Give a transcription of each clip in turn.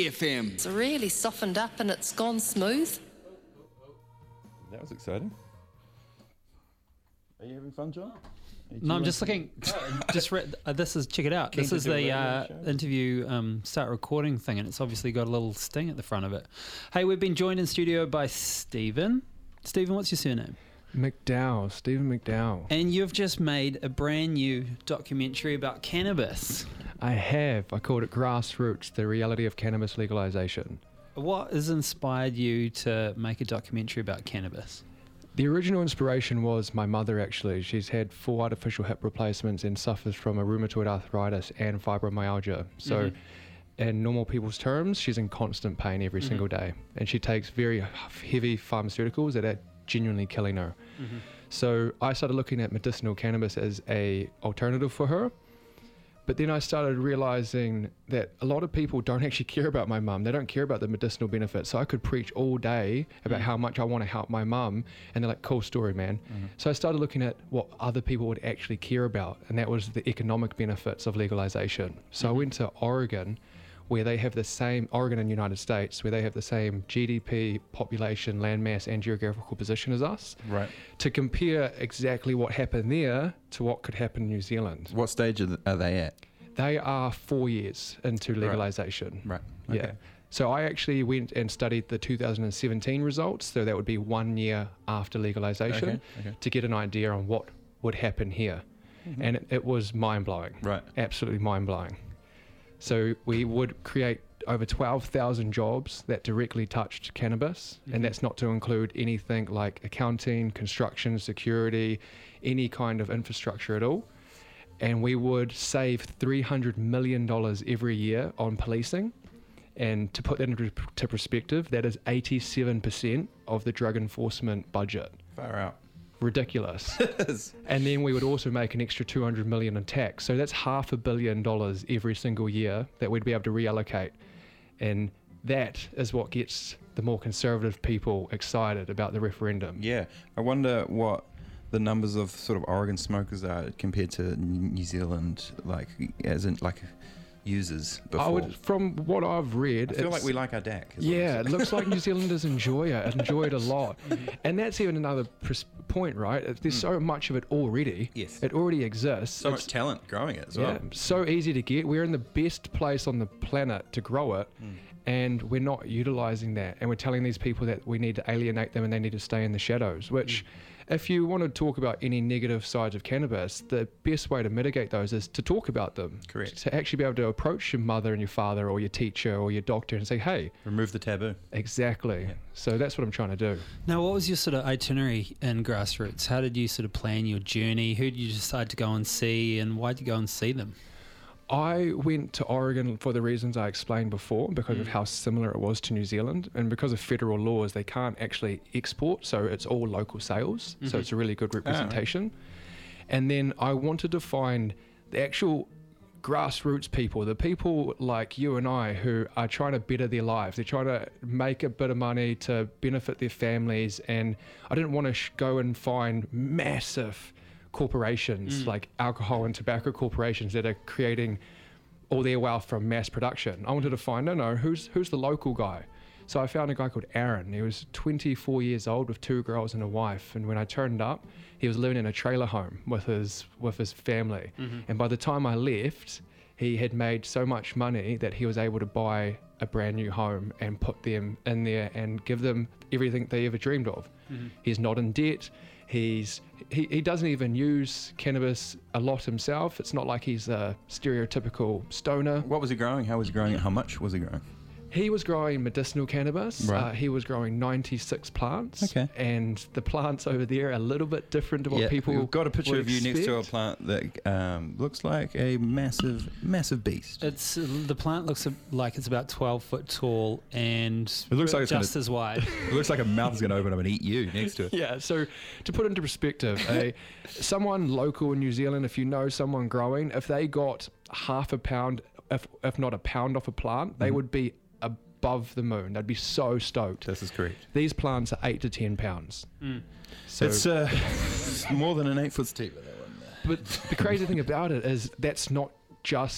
FM. It's really softened up and it's gone smooth. That was exciting. Are you having fun, John? No, I'm just looking. Just this is, check it out. This is the interview start recording thing, and it's obviously got a little sting at the front of it. Hey, we've been joined in studio by Stephen. Stephen, what's your surname? McDowell, Stephen McDowell. And you've just made a brand new documentary about cannabis. I have. I called it Grassroots, the reality of cannabis legalization. What has inspired you to make a documentary about cannabis? The original inspiration was my mother, actually. She's had 4 artificial hip replacements and suffers from a rheumatoid arthritis and fibromyalgia. So in normal people's terms, she's in constant pain every single day. And she takes very heavy pharmaceuticals that are genuinely killing her. So I started looking at medicinal cannabis as a alternative for her. But then I started realizing that a lot of people don't actually care about my mum. They don't care about the medicinal benefits. So I could preach all day about how much I want to help my mum. And they're like, cool story, man. So I started looking at what other people would actually care about. And that was the economic benefits of legalization. So I went to Oregon, where they have the same, Oregon and United States, where they have the same GDP, population, landmass, and geographical position as us. Right. To compare exactly what happened there to what could happen in New Zealand. What stage are they at? They are 4 years into legalization. Right. Yeah. Okay. So I actually went and studied the 2017 results. So that would be 1 year after legalization to get an idea on what would happen here. And it was mind-blowing. Right. Absolutely mind-blowing. So we would create over 12,000 jobs that directly touched cannabis, and that's not to include anything like accounting, construction, security, any kind of infrastructure at all. And we would save $300 million every year on policing. And to put that into perspective, that is 87% of the drug enforcement budget. Far out. Ridiculous. And then we would also make an extra $200 million in tax. So that's $500 million every single year that we'd be able to reallocate. And that is what gets the more conservative people excited about the referendum. Yeah. I wonder what the numbers of sort of Oregon smokers are compared to New Zealand, like as in like users before. From what I've read, I feel like we like our DAC. Yeah, it looks like New Zealanders enjoy it a lot. And that's even another point, right? There's so much of it already. Yes. It already exists. So much talent growing it as well. Yeah, so easy to get. We're in the best place on the planet to grow it. And we're not utilizing that. And we're telling these people that we need to alienate them and they need to stay in the shadows, which if you want to talk about any negative sides of cannabis, the best way to mitigate those is to talk about them. Correct. To actually be able to approach your mother and your father or your teacher or your doctor and say, hey. Remove the taboo. Exactly. Yeah. So that's what I'm trying to do. Now, what was your sort of itinerary in Grassroots? How did you sort of plan your journey? Who did you decide to go and see, and why did you go and see them? I went to Oregon for the reasons I explained before, because of how similar it was to New Zealand, and because of federal laws they can't actually export, so it's all local sales, so it's a really good representation. And then I wanted to find the actual grassroots people, the people like you and I who are trying to better their lives. They're trying to make a bit of money to benefit their families, and I didn't want to go and find massive corporations like alcohol and tobacco corporations that are creating all their wealth from mass production. I wanted to find, who's the local guy? So I found a guy called Aaron. He was 24 years old with 2 girls and a wife. And when I turned up, he was living in a trailer home with his family. And by the time I left, he had made so much money that he was able to buy a brand new home and put them in there and give them everything they ever dreamed of. He's not in debt. He doesn't even use cannabis a lot himself. It's not like he's a stereotypical stoner. What was he growing? How was he growing it? How much was he growing? He was growing medicinal cannabis. Right. He was growing 96 plants. Okay. And the plants over there are a little bit different to what people We've got a picture would of you next to a expect. plant that looks like a massive beast. It's the plant looks like it's about 12 foot tall and It looks like it's just as wide. It looks like a mouth is going to open up and eat you next to it. Yeah, so to put into perspective, someone local in New Zealand, if you know someone growing, if they got half a pound, if not a pound off a plant, they would be above the moon. They'd be so stoked. This is correct. These plants are 8 to 10 pounds. So, It's more than an 8 foot steeple. but the crazy thing about it is that's not just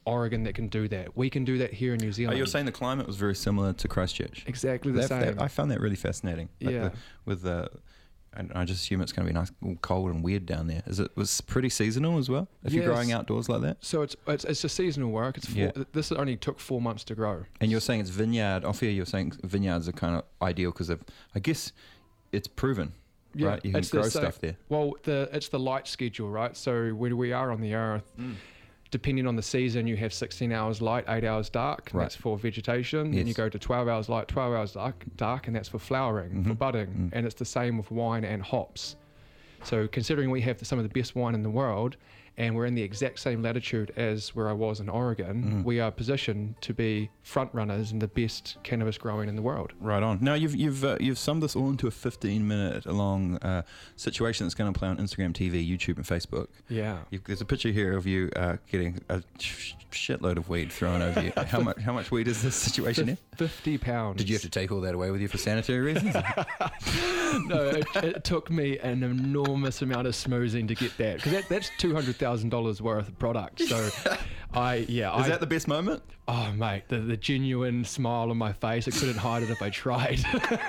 Oregon that can do that. We can do that here in New Oh, Zealand. you're saying the climate was very similar to Christchurch. Exactly the same. I found that really fascinating. Like Yeah. And I just assume it's going to be nice, all cold and weird down there. Was pretty seasonal as well? If you're Yes. growing outdoors like that? So it's a seasonal work. Yeah. This only took 4 months to grow. And you're saying it's vineyard. Off here, you're saying vineyards are kind of ideal because I guess it's proven, Yeah, right? You can it's the grow same- stuff there. Well, it's the light schedule, right? So when we are on the Earth, depending on the season, you have 16 hours light, 8 hours dark. And Right. That's for vegetation. Yes. Then you go to 12 hours light, 12 hours dark, and that's for flowering, for budding. And it's the same with wine and hops. So considering we have some of the best wine in the world, and we're in the exact same latitude as where I was in Oregon, we are positioned to be front runners in the best cannabis growing in the world. Right on. Now you've summed this all into a 15-minute long situation that's going to play on Instagram, TV, YouTube, and Facebook. Yeah. There's a picture here of you getting a shitload of weed thrown over you. How much weed is this situation here? 50 pounds. Did you have to take all that away with you for sanitary reasons? No, it took me an enormous amount of smoozing to get that, because that's $200,000 worth of product. So Is that the best moment? Oh mate, the genuine smile on my face, I couldn't hide it if I tried.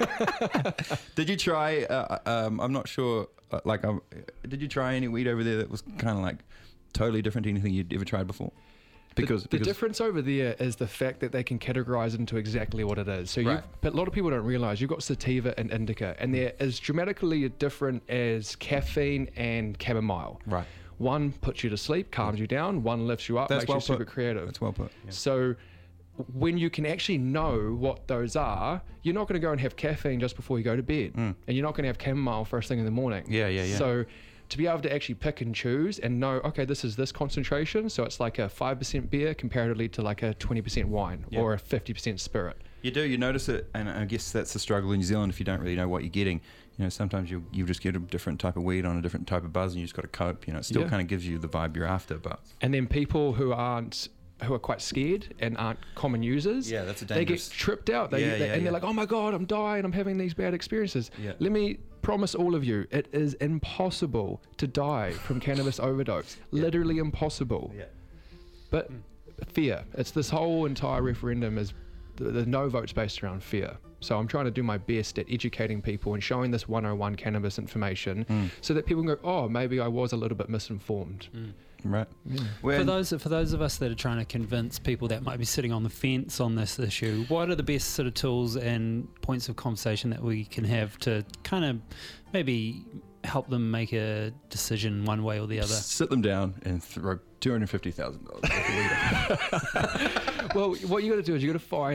Did you try? I'm not sure. Did you try any weed over there that was kind of like totally different to anything you'd ever tried before? Because the difference over there is the fact that they can categorize it into exactly what it is. So Right. but a lot of people don't realize you've got sativa and indica, and they're as dramatically different as caffeine and chamomile. Right. One puts you to sleep, calms you down. One lifts you up, That's makes well you super put. creative. That's well put. Yeah. So when you can actually know what those are, you're not going to go and have caffeine just before you go to bed, and you're not going to have chamomile first thing in the morning. Yeah. So to be able to actually pick and choose and know, okay, this is this concentration, so it's like a 5% beer comparatively to like a 20% wine or a 50% spirit. You do. You notice it, and I guess that's the struggle in New Zealand. If you don't really know what you're getting, sometimes you just get a different type of weed on a different type of buzz, and you just got to cope. It still kind of gives you the vibe you're after, but. And then people who are quite scared and aren't common users, Yeah, that's a they get dangerous. tripped out. Yeah, They're like, oh my God, I'm dying, I'm having these bad experiences. Yeah. Let me promise all of you, it is impossible to die from cannabis overdose. Literally impossible. Yeah. But fear. It's this whole entire referendum is the no vote's based around fear. So I'm trying to do my best at educating people and showing this 101 cannabis information so that people can go, oh, maybe I was a little bit misinformed. Right. For those of us that are trying to convince people that might be sitting on the fence on this issue, what are the best sort of tools and points of conversation that we can have to kind of maybe help them make a decision one way or the other? Sit them down and throw $250,000. Well, what you got to do is you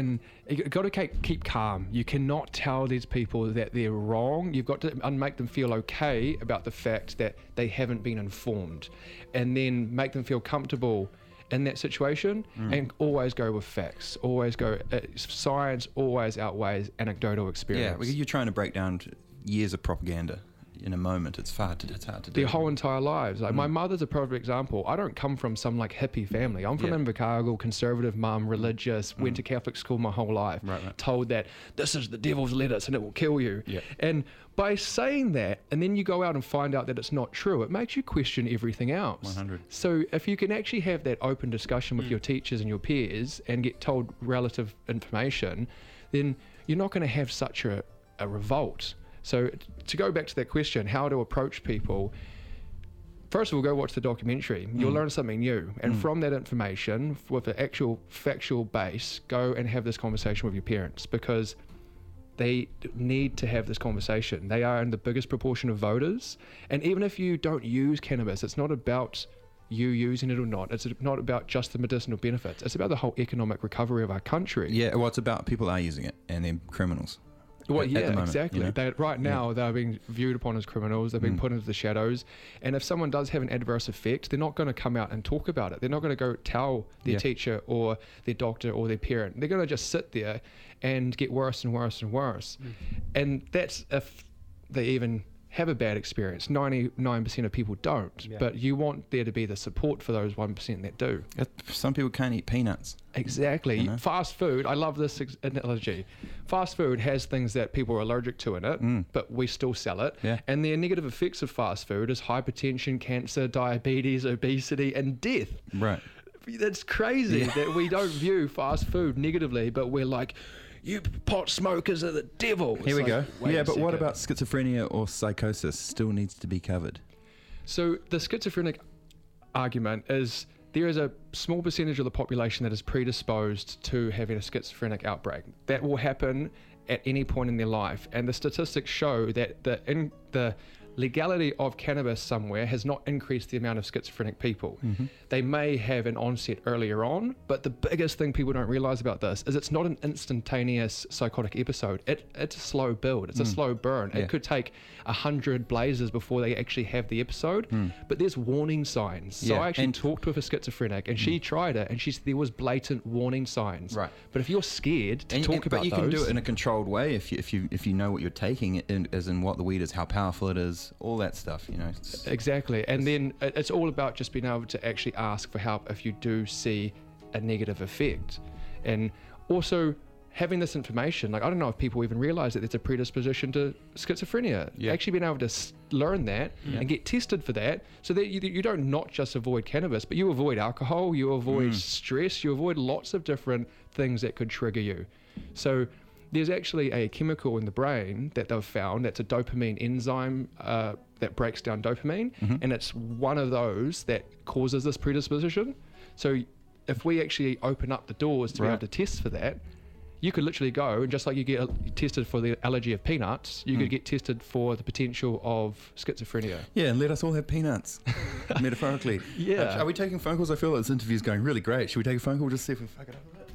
got to keep calm. You cannot tell these people that they're wrong. You've got to make them feel okay about the fact that they haven't been informed, and then make them feel comfortable in that situation, and always go with facts. Always go. Science always outweighs anecdotal experience. Yeah, because you're trying to break down years of propaganda in a moment. It's hard to do. Their whole entire lives. Like my mother's a perfect example. I don't come from some like hippie family. I'm from Invercargill, conservative mum, religious, went to Catholic school my whole life. Right. Told that this is the devil's lettuce and it will kill you. Yeah. And by saying that, and then you go out and find out that it's not true, it makes you question everything else. 100. So if you can actually have that open discussion with your teachers and your peers and get told relative information, then you're not going to have such a revolt. So to go back to that question, how to approach people, first of all, go watch the documentary. You'll learn something new. And from that information, with an actual factual base, go and have this conversation with your parents, because they need to have this conversation. They are in the biggest proportion of voters. And even if you don't use cannabis, it's not about you using it or not. It's not about just the medicinal benefits. It's about the whole economic recovery of our country. Yeah, well, it's about people are using it and they're criminals. Well, at yeah, the moment, exactly. you know? Right now, they're being viewed upon as criminals. They're being put into the shadows. And if someone does have an adverse effect, they're not going to come out and talk about it. They're not going to go tell their teacher or their doctor or their parent. They're going to just sit there and get worse and worse and worse. And that's if they even have a bad experience. 99% of people don't. But you want there to be the support for those 1% that do. Some people can't eat peanuts. Exactly. You know? Fast food, I love this analogy. Fast food has things that people are allergic to in it, but we still sell it. Yeah. And the negative effects of fast food is hypertension, cancer, diabetes, obesity, and death. Right. That's crazy that we don't view fast food negatively, but we're like, you pot smokers are the devil. Here we go. wait Yeah, a but what second. about schizophrenia or psychosis? Still needs to be covered. So the schizophrenic argument is there is a small percentage of the population that is predisposed to having a schizophrenic outbreak. That will happen at any point in their life, and the statistics show that the legality of cannabis somewhere has not increased the amount of schizophrenic people. They may have an onset earlier on, but the biggest thing people don't realize about this is it's not an instantaneous psychotic episode. It's a slow build. It's a slow burn. Yeah. It could take 100 blazes before they actually have the episode, but there's warning signs. So Yeah, I actually and- talked with a schizophrenic, and she tried it, and she said there was blatant warning signs. Right. But if you're scared to talk about but you can do those- it in a controlled way if you know what you're taking, as in what the weed is, how powerful it is, all that stuff. Exactly. And then it's all about just being able to actually ask for help if you do see a negative effect. And also having this information, like I don't know if people even realize that there's a predisposition to schizophrenia. Yeah. Actually being able to learn that and get tested for that, so that you don't not just avoid cannabis, but you avoid alcohol, you avoid stress, you avoid lots of different things that could trigger you. So there's actually a chemical in the brain that they've found that's a dopamine enzyme that breaks down dopamine, and it's one of those that causes this predisposition. So if we actually open up the doors to be Right. able to test for that, you could literally go, and just like you get tested for the allergy of peanuts, you could get tested for the potential of schizophrenia. Yeah, and let us all have peanuts, metaphorically. Yeah. Are we taking phone calls? I feel like this interview's going really great. Should we take a phone call just to see if we fuck it up a bit?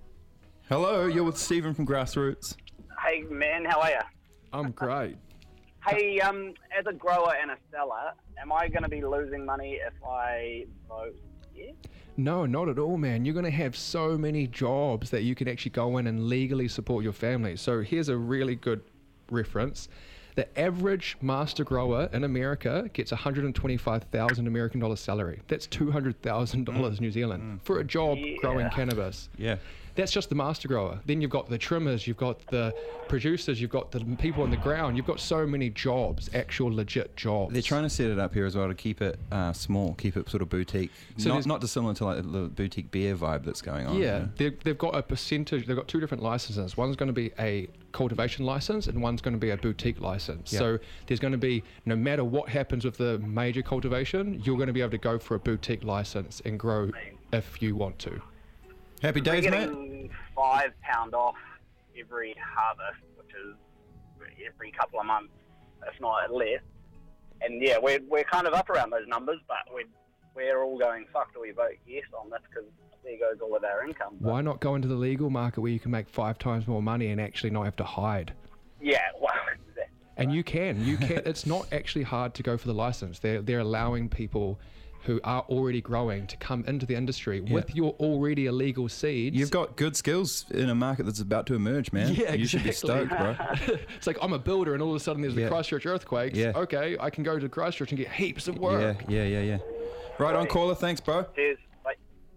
Hello, you're with Stephen from Grassroots. Hey man, how are you? I'm great. Hey, as a grower and a seller, am I going to be losing money if I vote yes? No, not at all, man. You're going to have so many jobs that you can actually go in and legally support your family. So here's a really good reference. The average master grower in America gets $125,000 American dollar salary. That's $200,000 New Zealand for a job growing cannabis. Yeah. That's just the master grower. Then you've got the trimmers, you've got the producers, you've got the people on the ground. You've got so many jobs, actual legit jobs. They're trying to set it up here as well to keep it small, keep it sort of boutique. So there's- not dissimilar to like the boutique beer vibe that's going on. Yeah, they've got a percentage. They've got two different licenses. One's going to be a cultivation license, and one's going to be a boutique license. Yeah. So there's going to be, no matter what happens with the major cultivation, you're going to be able to go for a boutique license and grow if you want to. Happy We're days, mate. getting £5 off every harvest, which is every couple of months, if not less. And yeah, we're kind of up around those numbers, but we're all going, fuck, do we vote yes on this, because there goes all of our income. But Why not go into the legal market where you can make 5 times more money and actually not have to hide? yeah, well, exactly. And you can. It's not actually hard to go for the license. They're allowing people who are already growing to come into the industry with your already illegal seeds. You've got good skills in a market that's about to emerge, man. Yeah, You should be exactly. stoked, bro. It's like I'm a builder, and all of a sudden there's the Yeah. Christchurch earthquakes. Yeah. Okay, I can go to Christchurch and get heaps of work. Yeah. Right on, caller. Thanks, bro. Cheers. Bye.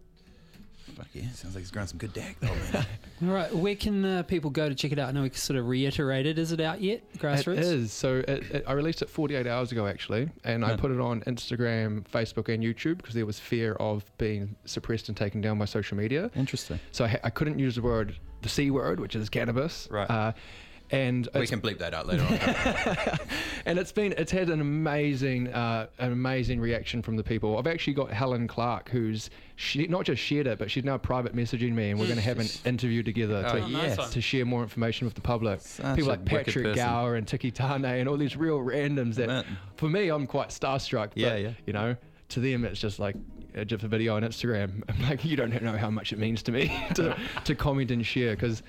Fuck yeah, sounds like he's growing some good deck, though, man. All right, where can people go to check it out? I know we sort of reiterated. Is it out yet? Grassroots? It is. So I released it 48 hours ago, actually, and I put it on Instagram, Facebook, and YouTube because there was fear of being suppressed and taken down by social media. Interesting. So I couldn't use the C word, which is cannabis. Right. And We it's can bleep that out later on. and it's had an amazing reaction from the people. I've actually got Helen Clark, she not just shared it, but she's now private messaging me, and we're going to have an interview together Oh, yes. one. to share more information with the public. Such People a like wicked Patrick person. Gower and Tiki Tane and all these real randoms that, Man. for me, I'm quite starstruck. But, Yeah. you know, to them, it's just like just a video on Instagram. I'm like, you don't know how much it means to me to comment and share, because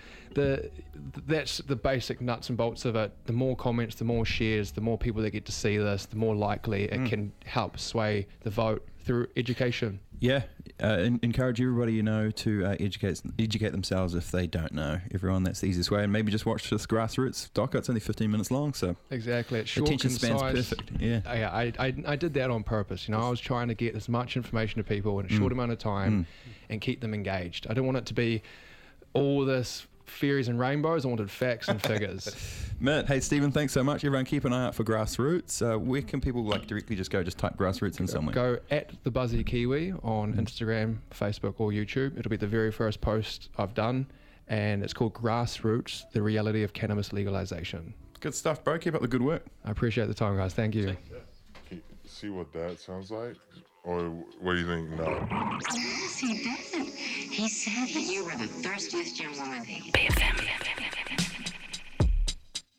that's the basic nuts and bolts of it. The more comments, the more shares, the more people that get to see this, the more likely it can help sway the vote through education. Yeah, encourage everybody you know to educate themselves if they don't know. Everyone, that's the easiest way. And maybe just watch this Grassroots doco. It's only 15 minutes long, so Exactly. It's short, attention span's concise. perfect. Yeah. I did that on purpose. You know, I was trying to get as much information to people in a short amount of time and keep them engaged. I don't want it to be all this fairies and rainbows. I wanted facts and figures. Mint. Hey, Stephen, thanks so much. Everyone keep an eye out for Grassroots. Where can people like directly just type Grassroots in somewhere? Go at the Buzzy Kiwi on Instagram, Facebook, or YouTube. It'll be the very first post I've done, and it's called Grassroots: The Reality of Cannabis Legalization. Good stuff, bro. Keep up the good work. I appreciate the time, guys. Thank you. See what that sounds like? Or what do you think now? Yes, he did. He said that you were the thirstiest young woman. BFM.